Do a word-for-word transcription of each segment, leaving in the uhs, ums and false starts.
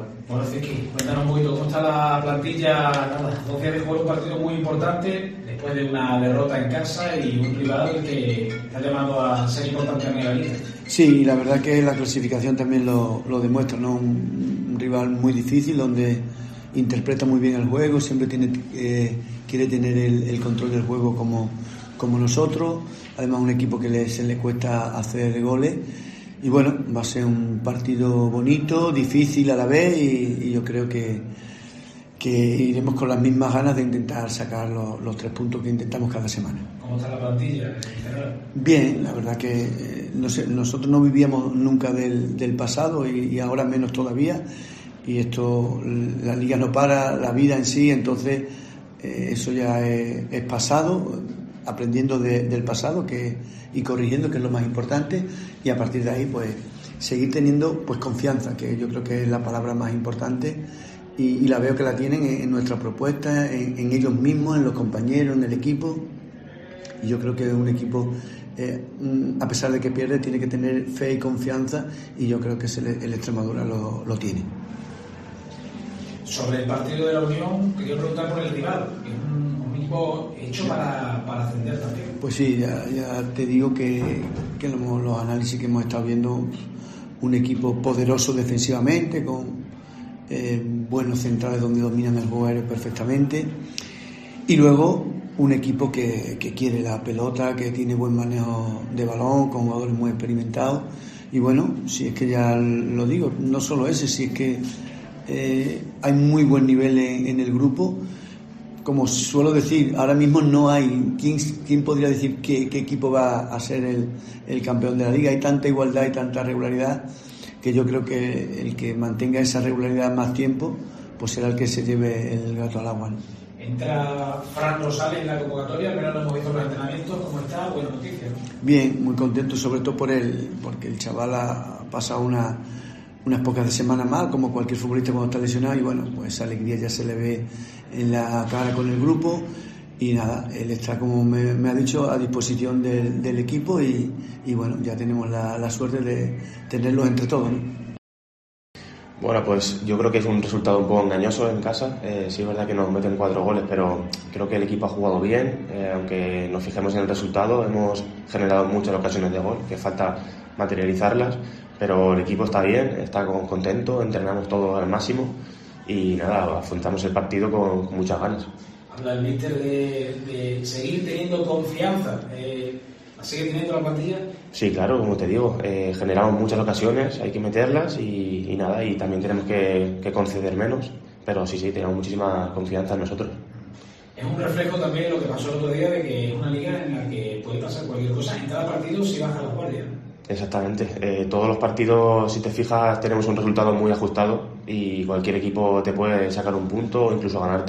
Bueno, Ciki, cuéntanos un poquito cómo está la plantilla. Nada, dos días de jugar un partido muy importante después de una derrota en casa y un rival que está llamado a ser importante a nivel liga. Sí, la verdad que la clasificación también lo, lo demuestra, ¿no? Un, un rival muy difícil donde interpreta muy bien el juego, siempre tiene eh, quiere tener el, el control del juego como, como nosotros. Además, un equipo que le, se le cuesta hacer goles. Y bueno, va a ser un partido bonito, difícil a la vez y, y yo creo que, que iremos con las mismas ganas de intentar sacar los, los tres puntos que intentamos cada semana. ¿Cómo está la plantilla en general? Bien, la verdad que eh, no sé, nosotros no vivíamos nunca del, del pasado y, y ahora menos todavía, y esto, la liga no para, la vida en sí, entonces eh, eso ya es, es pasado, aprendiendo de, del pasado que, y corrigiendo, que es lo más importante, y a partir de ahí pues seguir teniendo pues confianza, que yo creo que es la palabra más importante, y, y la veo que la tienen en, en nuestra propuesta, en, en ellos mismos, en los compañeros, en el equipo. Y yo creo que un equipo, eh, a pesar de que pierde, tiene que tener fe y confianza, y yo creo que el, el Extremadura lo, lo tiene. Sobre el partido de la Unión, quería preguntar por el rival, que es un, un equipo hecho para, para ascender también. Pues sí, ya, ya te digo que, que los, los análisis que hemos estado viendo, un equipo poderoso defensivamente, con eh, buenos centrales donde dominan el juego aéreo perfectamente, y luego un equipo que, que quiere la pelota, que tiene buen manejo de balón, con jugadores muy experimentados. Y bueno, si es que ya lo digo, no solo ese, si es que eh, hay muy buen nivel en, en el grupo. Como suelo decir, ahora mismo no hay quién, quién podría decir qué, qué equipo va a ser el, el campeón de la liga. Hay tanta igualdad y tanta regularidad que yo creo que el que mantenga esa regularidad más tiempo pues será el que se lleve el gato al agua, ¿no? Entra Fran Rosales en la convocatoria, pero lo hemos visto en los entrenamientos. ¿Cómo está? Buena noticia, ¿no? Bien, muy contento, sobre todo por él, porque el chaval ha pasado una, unas pocas semanas mal, como cualquier futbolista cuando está lesionado, y bueno, pues esa alegría ya se le ve en la cara con el grupo. Y nada, él está, como me, me ha dicho, a disposición del, del equipo, y, y bueno, ya tenemos la, la suerte de tenerlos entre todos, ¿no? Bueno, pues yo creo que es un resultado un poco engañoso en casa. Eh, sí es verdad que nos meten cuatro goles, pero creo que el equipo ha jugado bien. Eh, aunque nos fijemos en el resultado, hemos generado muchas ocasiones de gol, que falta materializarlas, pero el equipo está bien, está contento, entrenamos todo al máximo y nada, afrontamos el partido con, con muchas ganas. Habla el míster de, de seguir teniendo confianza. Eh, ¿Sigue teniendo la plantilla? Sí, claro, como te digo, eh, generamos muchas ocasiones, hay que meterlas y, y nada, y también tenemos que, que conceder menos, pero sí, sí, tenemos muchísima confianza en nosotros. Es un reflejo también lo que pasó el otro día, de que es una liga en la que puede pasar cualquier cosa, en cada partido se baja la guardia. Exactamente, eh, todos los partidos, si te fijas, tenemos un resultado muy ajustado y cualquier equipo te puede sacar un punto o incluso ganarte.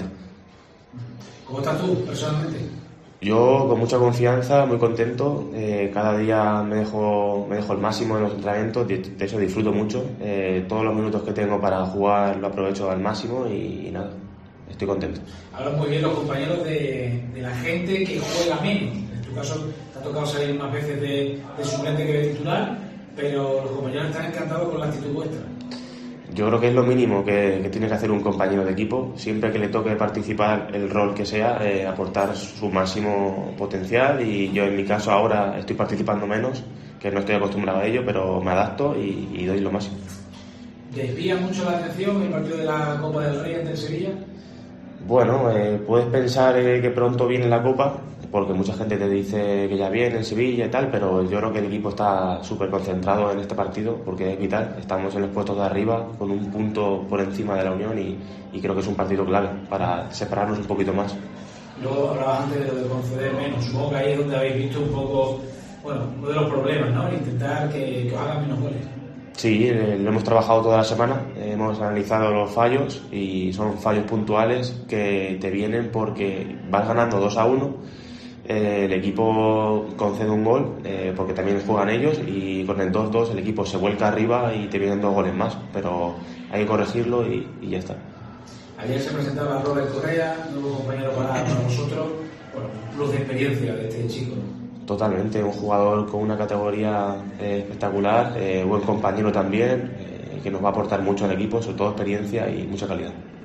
¿Cómo estás tú, personalmente? Yo con mucha confianza, muy contento, eh, cada día me dejo, me dejo el máximo en los entrenamientos, de, de eso disfruto mucho, eh, todos los minutos que tengo para jugar lo aprovecho al máximo y, y nada, estoy contento. Hablan muy bien los compañeros de, de la gente que juega menos. En tu caso te ha tocado salir más veces de, de suplente que de titular, pero los compañeros están encantados con la actitud vuestra. Yo creo que es lo mínimo que, que tiene que hacer un compañero de equipo, siempre que le toque participar, el rol que sea, eh, aportar su máximo potencial, y yo en mi caso ahora estoy participando menos, que no estoy acostumbrado a ello, pero me adapto y, y doy lo máximo. ¿Desvía mucho la atención el partido de la Copa del Rey ante el Sevilla? Bueno, eh, puedes pensar eh, que pronto viene la Copa, porque mucha gente te dice que ya viene en Sevilla y tal, pero yo creo que el equipo está súper concentrado en este partido porque es vital. Estamos en los puestos de arriba con un punto por encima de la Unión y, y creo que es un partido clave para separarnos un poquito más. Luego hablabas antes de lo de conceder menos. Supongo que ahí es donde habéis visto un poco, bueno, uno de los problemas, ¿no? Intentar que, que os hagan menos goles. Sí, eh, lo hemos trabajado toda la semana, eh, hemos analizado los fallos y son fallos puntuales que te vienen porque vas ganando dos a uno, eh, el equipo concede un gol eh, porque también juegan ellos, y con el dos dos el equipo se vuelca arriba y te vienen dos goles más, pero hay que corregirlo y, y ya está. Ayer se presentaba Robert Correa, nuevo compañero para, para vosotros, bueno, un plus de experiencia de este chico, ¿no? Totalmente, un jugador con una categoría eh, espectacular, eh, buen compañero también, eh, y que nos va a aportar mucho al equipo, sobre todo experiencia y mucha calidad.